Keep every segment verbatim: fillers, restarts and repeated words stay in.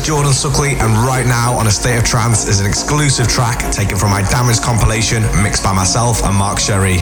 Jordan Suckley, and right now on A State of Trance is an exclusive track taken from my Damaged compilation, mixed by myself and Mark Sherry.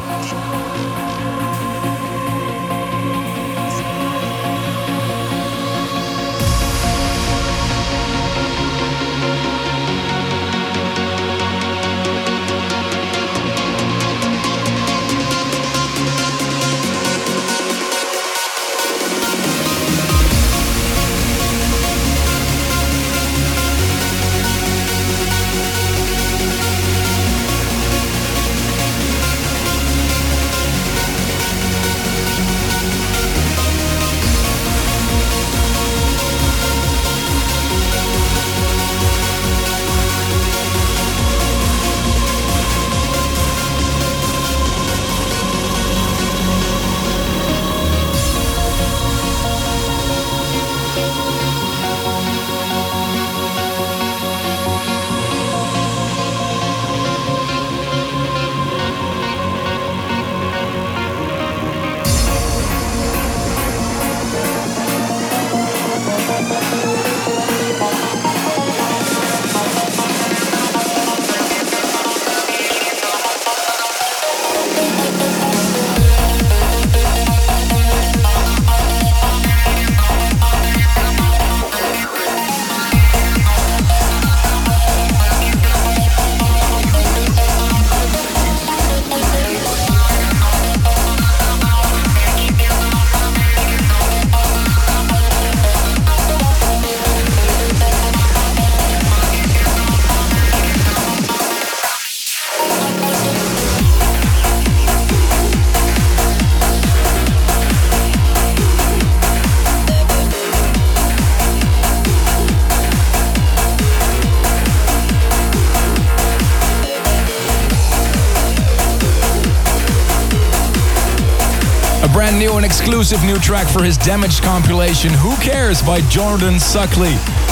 Brand new and exclusive new track for his Damaged compilation, Who Cares by Jordan Suckley.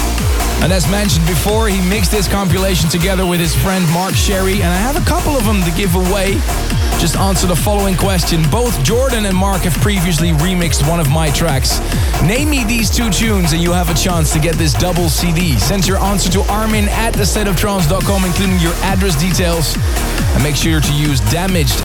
And as mentioned before, he mixed this compilation together with his friend Mark Sherry, and I have a couple of them to give away. Just answer the following question. Both Jordan and Mark have previously remixed one of my tracks. Name me these two tunes and you have a chance to get this double C D. Send your answer to Armin at the state of trance dot com, including your address details. And make sure to use Damaged